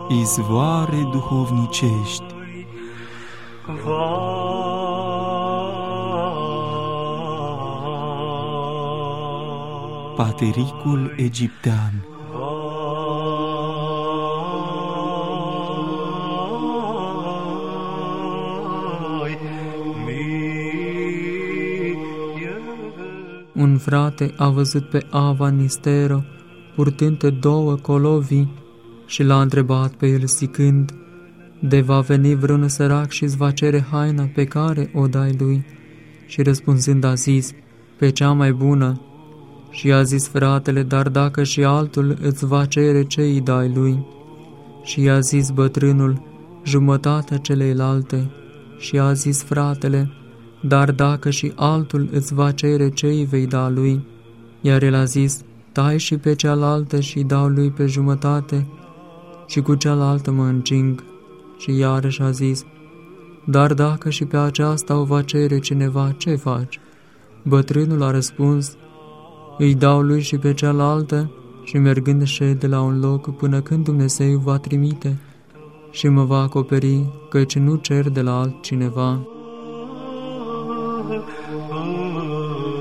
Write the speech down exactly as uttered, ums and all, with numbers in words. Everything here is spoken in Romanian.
izvoare duhovnicești. Patericul egiptean. Un frate a văzut pe Ava Nistero purtând două colovii și l-a întrebat pe el zicând: de va veni vreun sărac și îți va cere haina pe care o dai lui? Și răspunzând a zis: pe cea mai bună. Și a zis fratele: dar dacă și altul îți va cere, ce îi dai lui? Și i-a zis bătrânul: jumătatea celeilalte. Și a zis fratele: dar dacă și altul îți va cere, ce îi vei da lui? Iar el a zis: tai și pe cealaltă și dau lui pe jumătate, și cu cealaltă mă încing. Și iarăși a zis: dar dacă și pe aceasta o va cere cineva, ce faci? Bătrânul a răspuns: îi dau lui și pe cealaltă, și mergând șede la un loc până când Dumnezeu va trimite și mă va acoperi, căci nu cer de la altcineva.